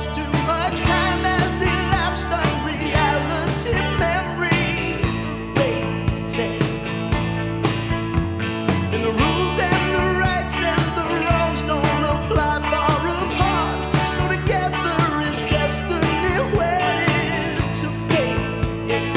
too much time has elapsed on reality memory erasing. And the rules and the rights and the wrongs don't apply far apart. So together is destiny wedded to fate.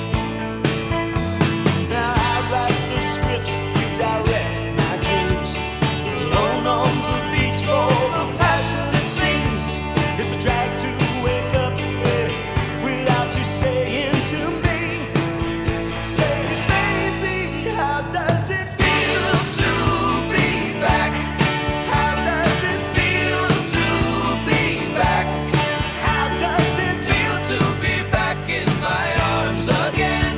Now I write the scripts, you direct my dreams. Alone on the beach for the passionate scenes. It's a drag to wake up without you saying to me, say, baby, how does it feel to be back? How does it feel to be back? How does it feel to be back in my arms again?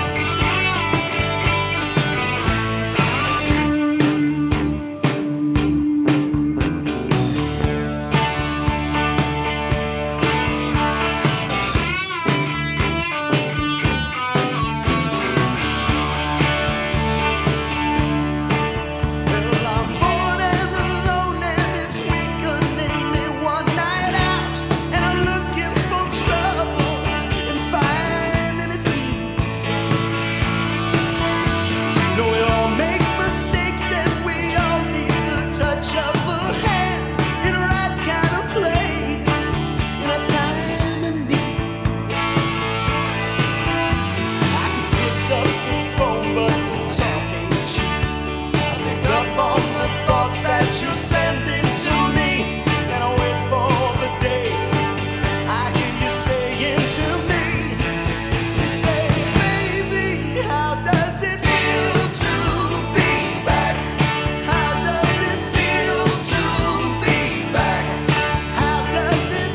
Well, I'm bored and alone and it's weakening me one night out. And I'm looking for trouble and finding it's easy. No, we all make mistakes and we all need the touch of a hand in the right kind of place in a time of need. I can pick up the phone, but the talk ain't cheap. I pick up on the thoughts that you're sending to me, and I wait for the day I hear you saying to me, you say, baby, how does it feel to be back? How does it feel to be back? How does it